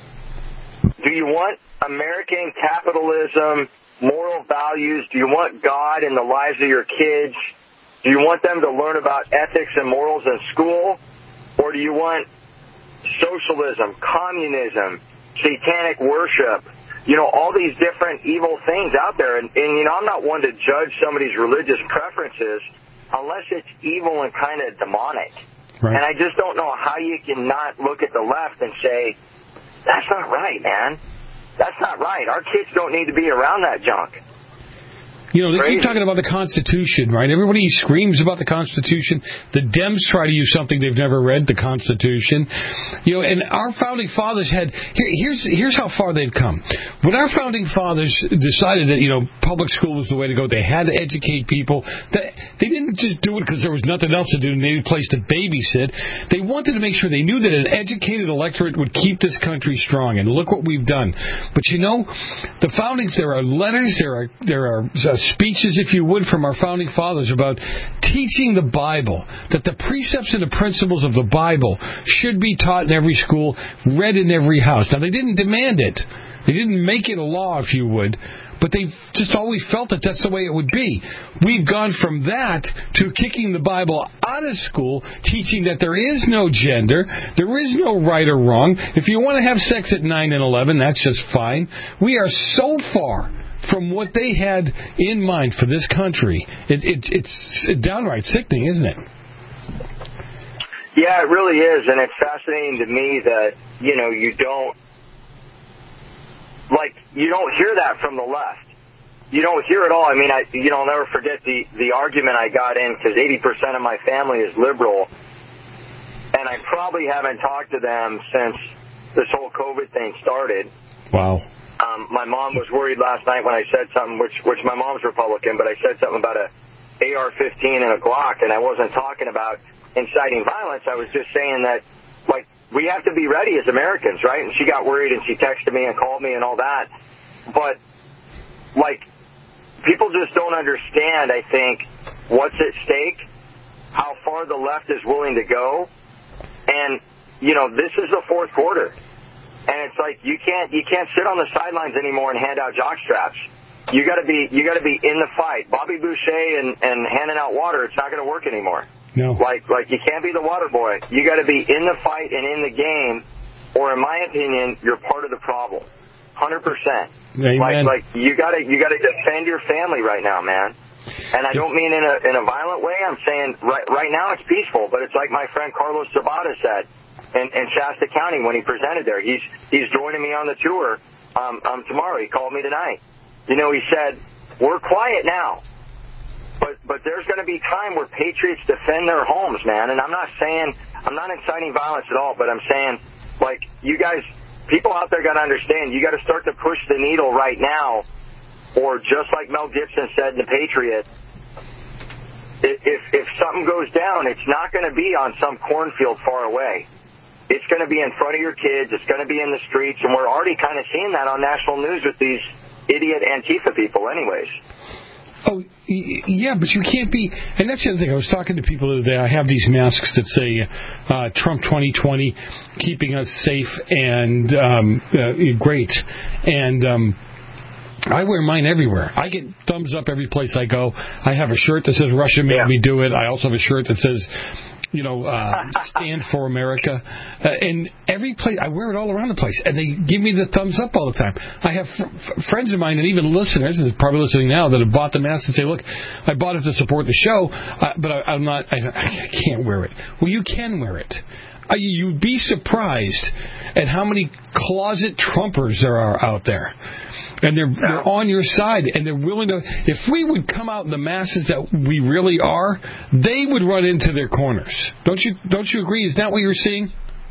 do you want American capitalism, moral values? Do you want God in the lives of your kids? Do you want them to learn about ethics and morals in school? Or do you want socialism, communism, satanic worship, you know, all these different evil things out there? And, and you know, I'm not one to judge somebody's religious preferences unless it's evil and kind of demonic. Right. And I just don't know how you can not look at the left and say, that's not right, man. That's not right. Our kids don't need to be around that junk. You know, they keep talking about the Constitution, right? Everybody screams about the Constitution. The Dems try to use something they've never read, the Constitution. You know, and our founding fathers had, here, here's here's how far they've come. When our founding fathers decided that, you know, public school was the way to go, they had to educate people. They, they didn't just do it because there was nothing else to do and they needed a place to babysit. They wanted to make sure they knew that an educated electorate would keep this country strong. And look what we've done. But, you know, the foundings, there are letters, there are, there are uh, speeches, if you would, from our founding fathers about teaching the Bible, that the precepts and the principles of the Bible should be taught in every school, read in every house. Now, they didn't demand it. They didn't make it a law, if you would, but they just always felt that that's the way it would be. We've gone from that to kicking the Bible out of school, teaching that there is no gender, there is no right or wrong. If you want to have sex at nine and eleven, that's just fine. We are so far from what they had in mind for this country. It, it, it's downright sickening, isn't it? Yeah, it really is, and it's fascinating to me that, you know, you don't, like, you don't hear that from the left. You don't hear it all. I mean, I, you know, I'll never forget the, the argument I got in, because eighty percent of my family is liberal, and I probably haven't talked to them since this whole COVID thing started. Wow. Um, my mom was worried last night when I said something, which which my mom's Republican, but I said something about a A R fifteen and a Glock, and I wasn't talking about inciting violence. I was just saying that, like, we have to be ready as Americans, right? And she got worried, and she texted me and called me and all that. But, like, people just don't understand, I think, what's at stake, how far the left is willing to go. And, you know, this is the fourth quarter. And it's like you can't you can't sit on the sidelines anymore and hand out jock straps. You got to be you got to be in the fight. Bobby Boucher and, and handing out water, it's not going to work anymore. No. Like like you can't be the water boy. You got to be in the fight and in the game, or in my opinion, you're part of the problem. one hundred percent. Amen. Like like you got to you got to defend your family right now, man. And I don't mean in a in a violent way. I'm saying right right now it's peaceful, but it's like my friend Carlos Zabata said. In, in Shasta County when he presented there. He's he's joining me on the tour um, um, tomorrow. He called me tonight. You know, he said, we're quiet now, but but there's going to be time where patriots defend their homes, man. And I'm not saying, I'm not inciting violence at all, but I'm saying, like, you guys, people out there got to understand, you got to start to push the needle right now, or just like Mel Gibson said in The Patriot, if, if something goes down, it's not going to be on some cornfield far away. It's going to be in front of your kids. It's going to be in the streets. And we're already kind of seeing that on national news with these idiot Antifa people anyways. Oh, yeah, but you can't be, and that's the other thing. I was talking to people the other day. I have these masks that say uh, Trump twenty twenty, keeping us safe and um, uh, great. And um, I wear mine everywhere. I get thumbs up every place I go. I have a shirt that says Russia made yeah. me do it. I also have a shirt that says, you know, uh, stand for America. Uh, and every place, I wear it all around the place, and they give me the thumbs up all the time. I have fr- f- friends of mine and even listeners, and probably listening now, that have bought the mask and say, look, I bought it to support the show, uh, but I, I'm not, I, I can't wear it. Well, you can wear it. Uh, you'd be surprised at how many closet Trumpers there are out there. And they're they're on your side, and they're willing to. If we would come out in the masses that we really are, they would run into their corners. Don't you? Don't you agree? Is that what you're seeing?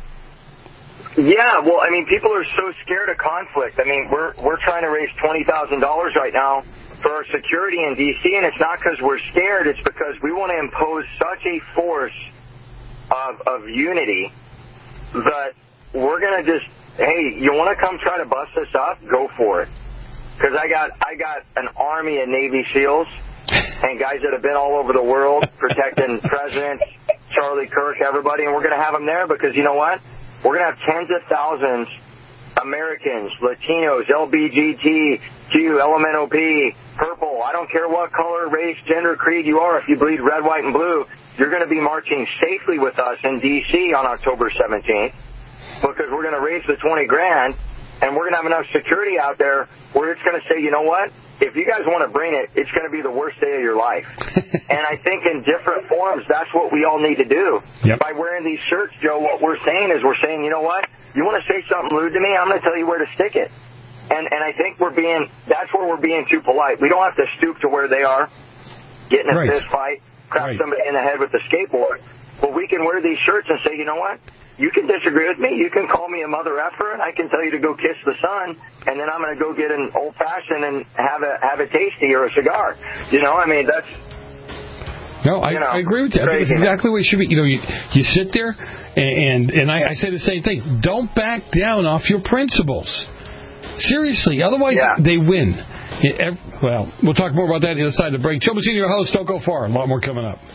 Yeah. Well, I mean, people are so scared of conflict. I mean, we're we're trying to raise twenty thousand dollars right now for our security in D C, and it's not because we're scared. It's because we want to impose such a force of of unity that we're gonna just. Hey, you want to come try to bust us up? Go for it. Because I got I got an army of Navy SEALs and guys that have been all over the world protecting presidents, Charlie Kirk, everybody, and we're going to have them there because you know what? We're going to have tens of thousands Americans, Latinos, L G B T Q, L M N O P, purple. I don't care what color, race, gender, creed you are. If you bleed red, white, and blue, you're going to be marching safely with us in D C on October seventeenth because we're going to raise the twenty grand. And we're going to have enough security out there where it's going to say, you know what? If you guys want to bring it, it's going to be the worst day of your life. And I think in different forms, that's what we all need to do. Yep. By wearing these shirts, Joe, what we're saying is we're saying, you know what? You want to say something lewd to me? I'm going to tell you where to stick it. And and I think we're being, that's where we're being too polite. We don't have to stoop to where they are, get in a right. fist fight, crap right. somebody in the head with a skateboard. But we can wear these shirts and say, you know what? You can disagree with me. You can call me a mother effer, and I can tell you to go kiss the sun, and then I'm going to go get an old fashioned and have a have a tasty or a cigar. You know, I mean that's. No, I, you know, I agree with you. I think it's exactly what it should be. You know, you, you sit there, and and I, I say the same thing. Don't back down off your principles. Seriously, otherwise yeah. they win. It, well, we'll talk more about that on the other side of the break. Joe Messina, your host. Don't go far. A lot more coming up.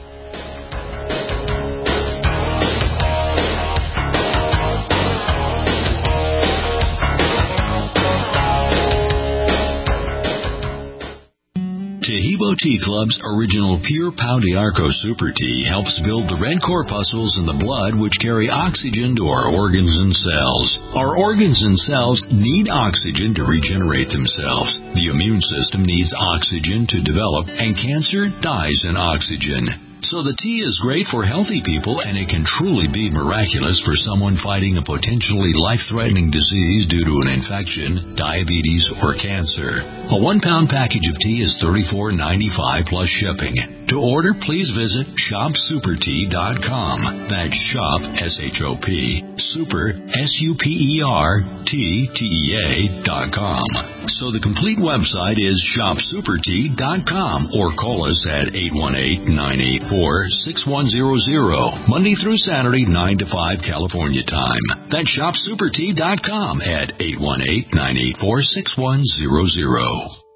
Tahibo Tea Club's original Pure Pau d'Arco Super Tea helps build the red corpuscles in the blood which carry oxygen to our organs and cells. Our organs and cells need oxygen to regenerate themselves. The immune system needs oxygen to develop, and cancer dies in oxygen. So the tea is great for healthy people, and it can truly be miraculous for someone fighting a potentially life-threatening disease due to an infection, diabetes, or cancer. A one-pound package of tea is thirty-four ninety-five plus shipping. To order, please visit shop super tea dot com. That's shop, S H O P, super, S U P E R, T, T E A, dot com. So the complete website is shop super tea dot com, or call us at eight one eight, nine eight four, six one zero zero, Monday through Saturday, nine to five California time. That's shop super tea dot com at eight one eight, nine eight four, six one zero zero.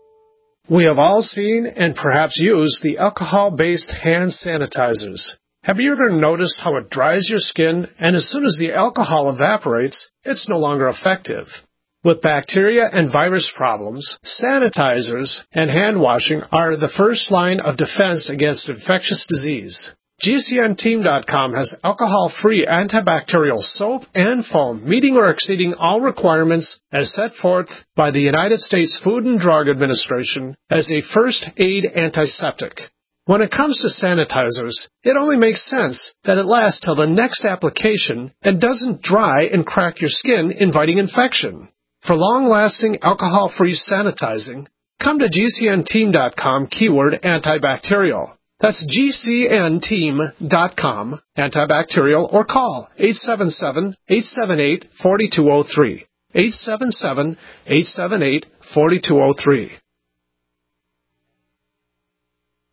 We have all seen and perhaps used the alcohol-based hand sanitizers. Have you ever noticed how it dries your skin, and as soon as the alcohol evaporates, it's no longer effective? With bacteria and virus problems, sanitizers and hand washing are the first line of defense against infectious disease. G C N team dot com has alcohol-free antibacterial soap and foam, meeting or exceeding all requirements as set forth by the United States Food and Drug Administration as a first-aid antiseptic. When it comes to sanitizers, it only makes sense that it lasts till the next application and doesn't dry and crack your skin, inviting infection. For long-lasting alcohol-free sanitizing, come to G C N team dot com keyword antibacterial. That's G C N team dot com, antibacterial, or call eight seven seven, eight seven eight, four two zero three, eight seven seven, eight seven eight, four two zero three.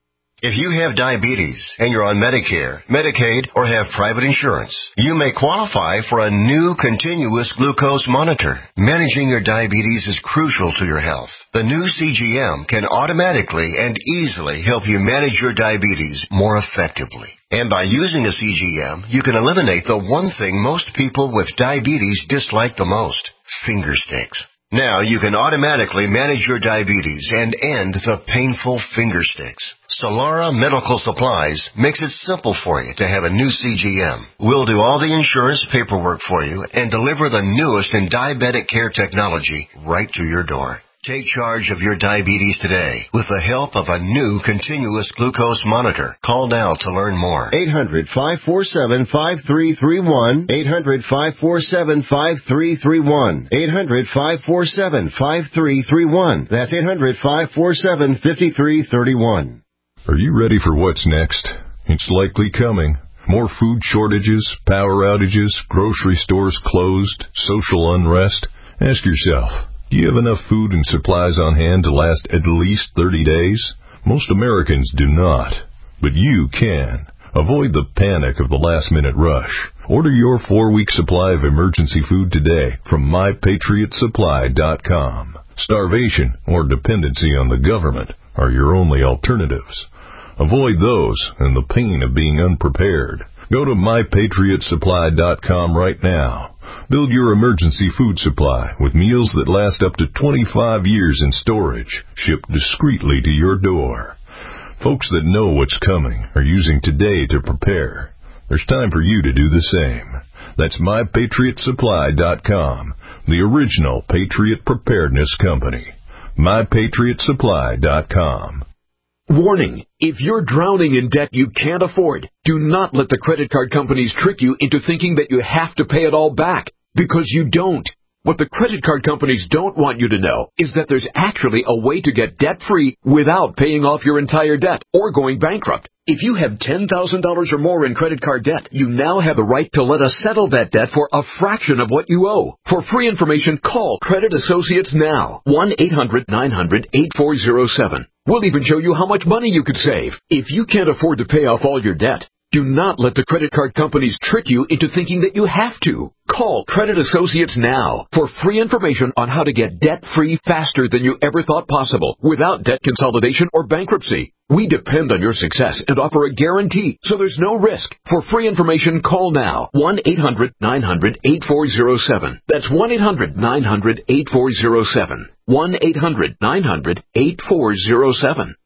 If you have diabetes and you're on Medicare, Medicaid, or have private insurance, you may qualify for a new continuous glucose monitor. Managing your diabetes is crucial to your health. The new C G M can automatically and easily help you manage your diabetes more effectively. And by using a C G M, you can eliminate the one thing most people with diabetes dislike the most, finger sticks. Now you can automatically manage your diabetes and end the painful finger sticks. Solara Medical Supplies makes it simple for you to have a new C G M. We'll do all the insurance paperwork for you and deliver the newest in diabetic care technology right to your door. Take charge of your diabetes today with the help of a new continuous glucose monitor. Call now to learn more. eight hundred, five four seven, five three three one. eight hundred, five four seven, five three three one. eight hundred, five four seven, five three three one. That's eight hundred, five four seven, five three three one. Are you ready for what's next? It's likely coming. More food shortages, power outages, grocery stores closed, social unrest. Ask yourself, do you have enough food and supplies on hand to last at least thirty days? Most Americans do not, but you can. Avoid the panic of the last-minute rush. Order your four-week supply of emergency food today from my patriot supply dot com. Starvation or dependency on the government are your only alternatives. Avoid those and the pain of being unprepared. Go to my patriot supply dot com right now. Build your emergency food supply with meals that last up to twenty-five years in storage, shipped discreetly to your door. Folks that know what's coming are using today to prepare. There's time for you to do the same. That's my patriot supply dot com, the original Patriot Preparedness Company. my patriot supply dot com. Warning, if you're drowning in debt you can't afford, do not let the credit card companies trick you into thinking that you have to pay it all back, because you don't. What the credit card companies don't want you to know is that there's actually a way to get debt-free without paying off your entire debt or going bankrupt. If you have ten thousand dollars or more in credit card debt, you now have the right to let us settle that debt for a fraction of what you owe. For free information, call Credit Associates now. one eight hundred nine hundred eight four zero seven. We'll even show you how much money you could save. If you can't afford to pay off all your debt, do not let the credit card companies trick you into thinking that you have to. Call Credit Associates now for free information on how to get debt-free faster than you ever thought possible without debt consolidation or bankruptcy. We depend on your success and offer a guarantee, so there's no risk. For free information, call now. one eight hundred nine hundred eight four zero seven. That's one eight hundred nine hundred eight four zero seven. one eight hundred nine hundred eight four zero seven.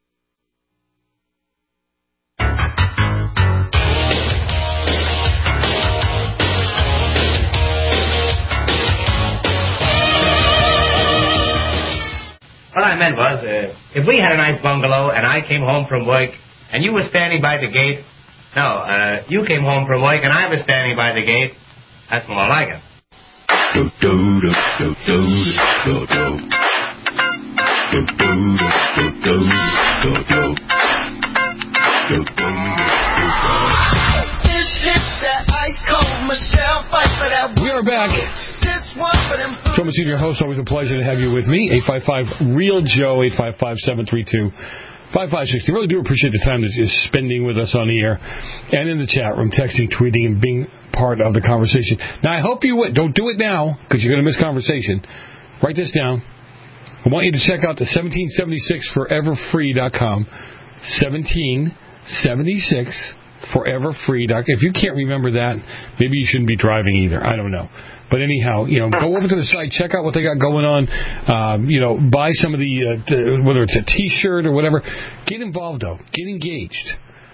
What I meant was, uh, if we had a nice bungalow and I came home from work and you were standing by the gate, no, uh, you came home from work and I was standing by the gate, that's more like it. Do, do, do, do, do, do, do. Do, do, do, do, do, do. Do, do, do, do. This is that ice cold Michelle fight for that. We are back. Joe Messina, your host. Always a pleasure to have you with me. eight five five, REAL Joe, eight five five, seven three two, five five six zero. Really do appreciate the time that you're spending with us on the air and in the chat room, texting, tweeting, and being part of the conversation. Now, I hope you would. Don't do it now, because you're going to miss conversation. Write this down. I want you to check out the seventeen seventy-six forever free dot com. seventeen seventy-six forever free dot com. If you can't remember that, maybe you shouldn't be driving either. I don't know. But anyhow, you know, go over to the site, check out what they got going on. Um, you know, buy some of the, uh, t- whether it's a T-shirt or whatever. Get involved, though. Get engaged.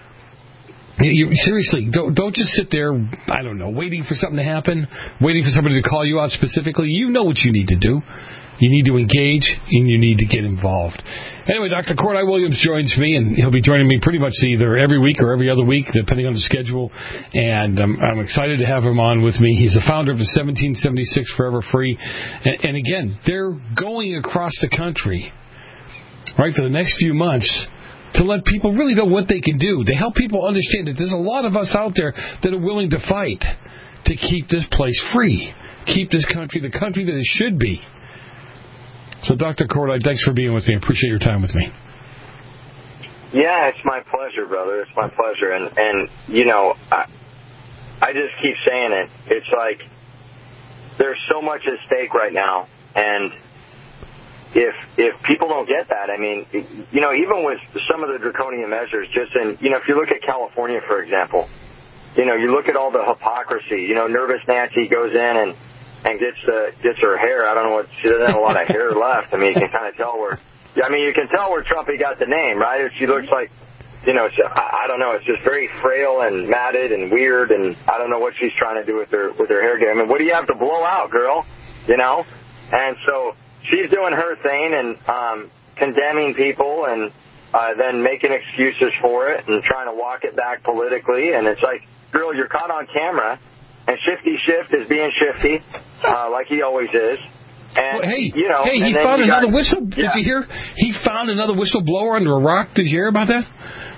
You, seriously, don't don't just sit there, I don't know, waiting for something to happen, waiting for somebody to call you out specifically. You know what you need to do. You need to engage, and you need to get involved. Anyway, Doctor Cordai Williams joins me, and he'll be joining me pretty much either every week or every other week, depending on the schedule. And um, I'm excited to have him on with me. He's the founder of the seventeen seventy-six Forever Free. And, and again, they're going across the country, right, for the next few months to let people really know what they can do. They help people understand that there's a lot of us out there that are willing to fight to keep this place free, keep this country the country that it should be. So, Doctor Cordai, thanks for being with me. I appreciate your time with me. Yeah, it's my pleasure, brother. It's my pleasure. And, and you know, I, I just keep saying it. It's like there's so much at stake right now. And if if people don't get that, I mean, you know, even with some of the draconian measures, just in, you know, if you look at California, for example, you know, you look at all the hypocrisy. You know, Nervous Nancy goes in and, and gets the, gets her hair. I don't know what, she doesn't have a lot of hair left. I mean, you can kind of tell where, I mean, you can tell where Trumpy got the name, right? She looks like, you know, she, I, I don't know, it's just very frail and matted and weird, and I don't know what she's trying to do with her, with her hair game. I mean, what do you have to blow out, girl? You know? And so she's doing her thing and, um, condemning people and, uh, then making excuses for it and trying to walk it back politically. And it's like, girl, you're caught on camera, and Shifty Shift is being shifty, uh, like he always is. And, well, hey, you know, hey, he found another got, whistle. Did yeah. you hear? He found another whistleblower under a rock. Did you hear about that?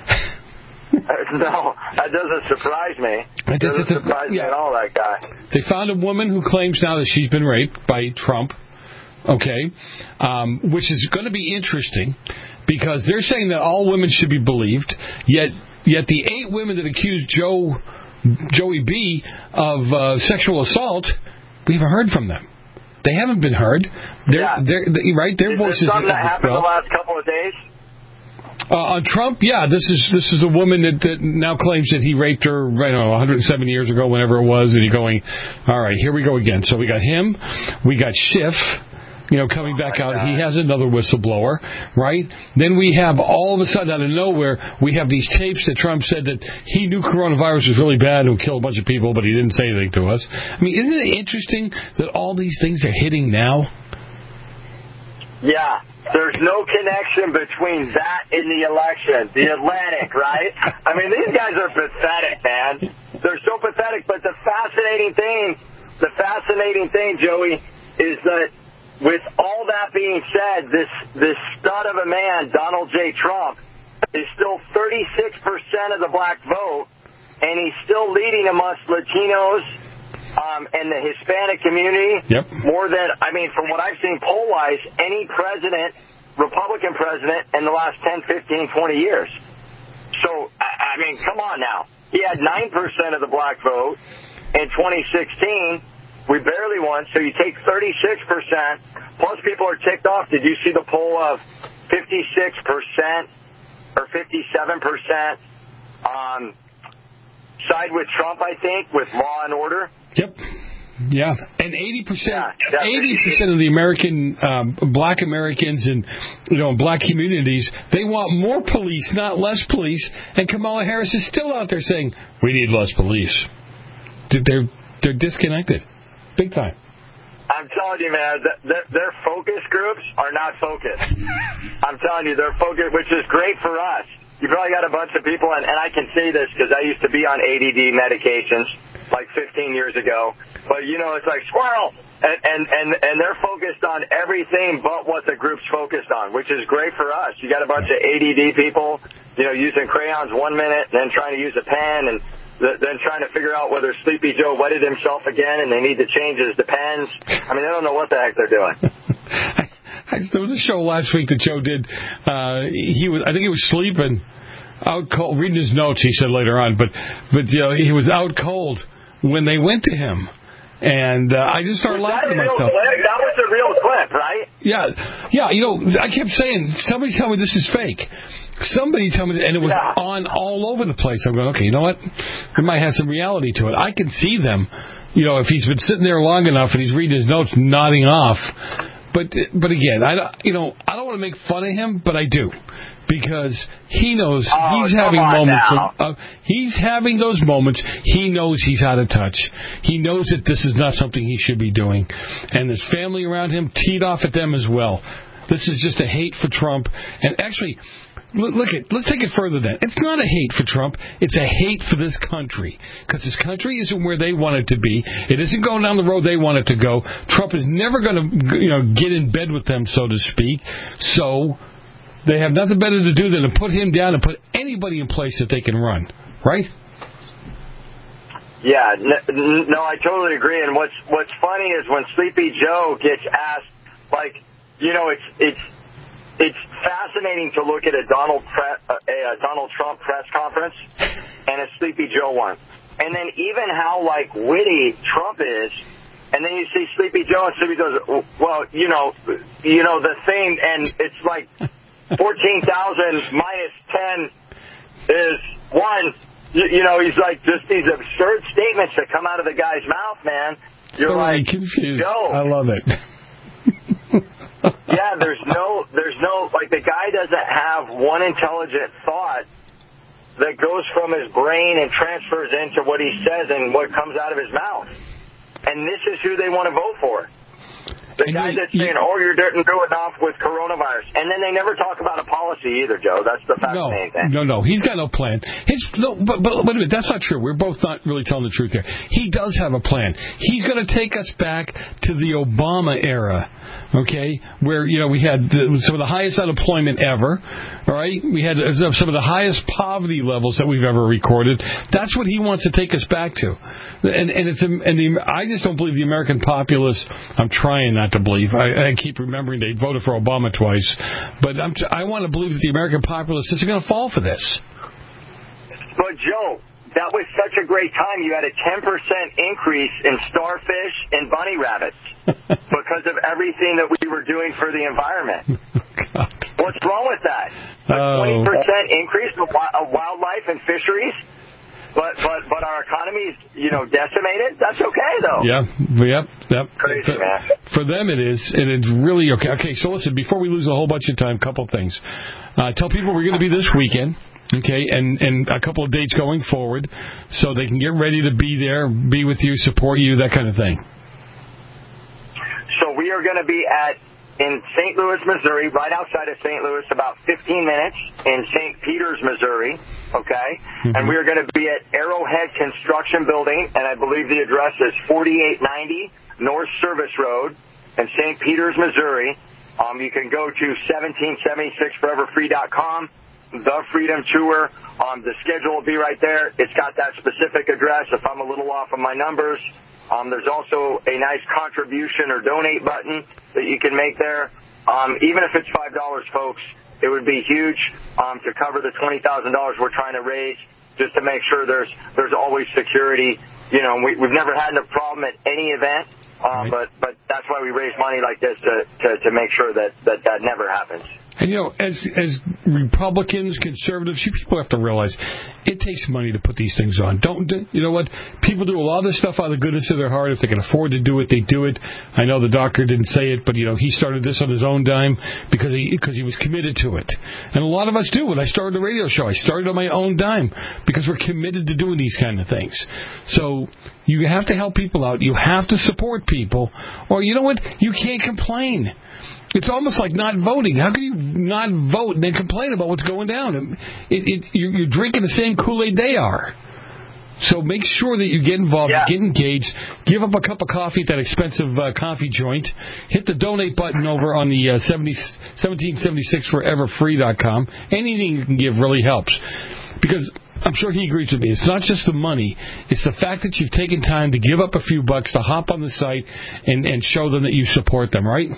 No, that doesn't surprise me. It doesn't surprise yeah. me at all, that guy. They found a woman who claims now that she's been raped by Trump, okay, um, which is going to be interesting because they're saying that all women should be believed, yet yet the eight women that accused Joe Joey B of uh, sexual assault, we haven't heard from them. They haven't been heard. They're, yeah. they're, they're, right? Their is voices. Is something that happened the last couple of days? Uh, on Trump, yeah, this is this is a woman that, that now claims that he raped her, I don't know, one hundred seven years ago, whenever it was, and he's going, all right, here we go again. So we got him, we got Schiff, you know, coming back out. He has another whistleblower, right? Then we have, all of a sudden, out of nowhere, we have these tapes that Trump said that he knew coronavirus was really bad and would kill a bunch of people, but he didn't say anything to us. I mean, isn't it interesting that all these things are hitting now? Yeah. There's no connection between that and the election. The Atlantic, right? I mean, these guys are pathetic, man. They're so pathetic. But the fascinating thing, the fascinating thing, Joey, is that with all that being said, this this stud of a man, Donald J. Trump, is still thirty-six percent of the black vote, and he's still leading amongst Latinos um, and the Hispanic community. Yep. More than, I mean, from what I've seen poll-wise, any president, Republican president, in the last ten, fifteen, twenty years. So, I, I mean, come on now. He had nine percent of the black vote in twenty sixteen. We barely won, so you take thirty-six percent, plus people are ticked off. Did you see the poll of fifty-six percent or fifty-seven percent um, side with Trump, I think, with law and order? Yep. Yeah, and eighty percent, eighty percent of the American um, black Americans and you know black communities, they want more police, not less police. And Kamala Harris is still out there saying we need less police. They're they're disconnected, big time. I'm telling you, man, th- their focus groups are not focused. I'm telling you, they're focused, which is great for us. You probably got a bunch of people, and, and I can say this because I used to be on A D D medications like fifteen years ago. But, you know, it's like squirrel. And, and, and, and they're focused on everything but what the group's focused on, which is great for us. You got a bunch of A D D people, you know, using crayons one minute and then trying to use a pen and th- then trying to figure out whether Sleepy Joe wetted himself again and they need to change his depends. I mean, they don't know what the heck they're doing. I, there was a show last week that Joe did. Uh, he was, I think he was sleeping, out cold, reading his notes, he said later on, but, but you know, he was out cold when they went to him. And uh, I just started laughing at myself. Clip? That was a real clip, right? Yeah, yeah. You know, I kept saying, somebody tell me this is fake. Somebody tell me, and it was yeah. on all over the place. I'm going, okay, you know what? It might have some reality to it. I can see them. You know, if he's been sitting there long enough and he's reading his notes, nodding off. But but again, I you know I don't want to make fun of him, but I do, because he knows oh, he's having moments. Of, uh, he's having those moments. He knows he's out of touch. He knows that this is not something he should be doing, and his family around him teed off at them as well. This is just a hate for Trump, and actually. Look, look at, let's take it further then. It's not a hate for Trump. It's a hate for this country. Because this country isn't where they want it to be. It isn't going down the road they want it to go. Trump is never going to, you know, get in bed with them, so to speak. So they have nothing better to do than to put him down and put anybody in place that they can run. Right? Yeah. No, no I totally agree. And what's what's funny is when Sleepy Joe gets asked, like, you know, it's it's it's fascinating to look at a Donald pre- uh, a Donald Trump press conference and a Sleepy Joe one, and then even how like witty Trump is, and then you see Sleepy Joe and Sleepy goes, well, you know, you know the thing, and it's like fourteen thousand minus ten is one. You, you know, he's like just these absurd statements that come out of the guy's mouth, man. You're so like confused. Joe. I love it. Yeah, there's no, there's no, like the guy doesn't have one intelligent thought that goes from his brain and transfers into what he says and what comes out of his mouth. And this is who they want to vote for. The guy that's saying, oh, you're doing enough with coronavirus. And then they never talk about a policy either, Joe. That's the fascinating no, thing. No, no, he's got no plan. His, no, but, but wait a minute, that's not true. We're both not really telling the truth here. He does have a plan. He's going to take us back to the Obama era. Okay, where, you know, we had some of the highest unemployment ever, all right? We had some of the highest poverty levels that we've ever recorded. That's what he wants to take us back to. And, and it's and the, I just don't believe the American populace, I'm trying not to believe. I, I keep remembering they voted for Obama twice. But I'm, I want to believe that the American populace isn't going to fall for this. But, Joe, that was such a great time. You had a ten percent increase in starfish and bunny rabbits because of everything that we were doing for the environment. God. What's wrong with that? A twenty percent increase of wildlife and fisheries, but but but our economy is, you know, decimated? That's okay, though. Yeah, yep, yep. Crazy, for, man. For them it is, and it's really okay. Okay, so listen, before we lose a whole bunch of time, a couple things. Uh, tell people we're going to be this weekend. Okay, and, and a couple of dates going forward so they can get ready to be there, be with you, support you, that kind of thing. So we are going to be at in Saint Louis, Missouri, right outside of Saint Louis, about fifteen minutes in Saint Peters, Missouri, okay? Mm-hmm. And we are going to be at Arrowhead Construction Building, and I believe the address is forty-eight ninety North Service Road in Saint Peters, Missouri. Um, you can go to seventeen seventy-six forever free dot com. The Freedom Tour. Um, the schedule will be right there. It's got that specific address. If I'm a little off on my numbers, um, there's also a nice contribution or donate button that you can make there. Um, even if it's five dollars, folks, it would be huge um, to cover the twenty thousand dollars we're trying to raise, just to make sure there's there's always security. You know, we, we've never had a problem at any event, um, right. but but that's why we raise money like this to to, to make sure that, that that never happens. And, you know, as as Republicans, conservatives, you people have to realize it takes money to put these things on. Don't, you know what? People do a lot of this stuff out of the goodness of their heart. If they can afford to do it, they do it. I know the doctor didn't say it, but, you know, he started this on his own dime because he, because he was committed to it. And a lot of us do. When I started the radio show, I started on my own dime because we're committed to doing these kind of things. So you have to help people out. You have to support people. Or, you know what? You can't complain. It's almost like not voting. How can you not vote and then complain about what's going down? It, it, you're, you're drinking the same Kool-Aid they are. So make sure that you get involved, yeah. get engaged, give up a cup of coffee at that expensive uh, coffee joint, hit the donate button over on the uh, seventeen seventy-six forever free dot com. Anything you can give really helps. Because I'm sure he agrees with me. It's not just the money. It's the fact that you've taken time to give up a few bucks to hop on the site and, and show them that you support them, right?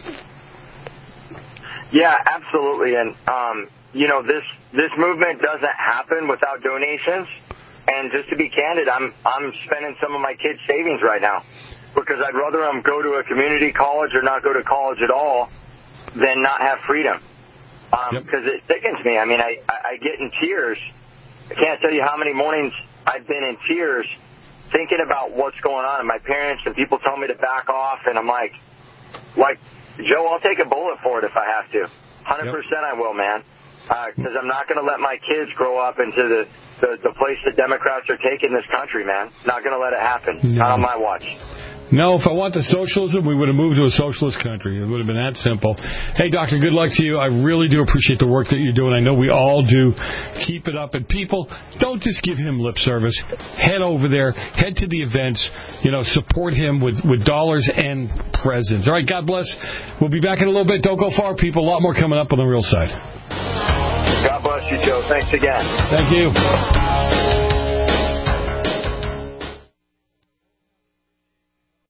Yeah, absolutely. And, um, you know, this this movement doesn't happen without donations. And just to be candid, I'm I'm spending some of my kids' savings right now because I'd rather them go to a community college or not go to college at all than not have freedom. Because um, yep. it sickens me. I mean, I, I, I get in tears. I can't tell you how many mornings I've been in tears thinking about what's going on. And my parents and people tell me to back off. And I'm like, like, Joe, I'll take a bullet for it if I have to. one hundred percent I will, man. Because uh, I'm not going to let my kids grow up into the, the, the place the Democrats are taking this country, man. Not going to let it happen. No. Not on my watch. No, if I want the socialism, we would have moved to a socialist country. It would have been that simple. Hey, Doctor, good luck to you. I really do appreciate the work that you're doing. I know we all do. Keep it up. And people, don't just give him lip service. Head over there. Head to the events. You know, support him with, with dollars and presents. All right, God bless. We'll be back in a little bit. Don't go far, people. A lot more coming up on the real side. God bless you, Joe. Thanks again. Thank you.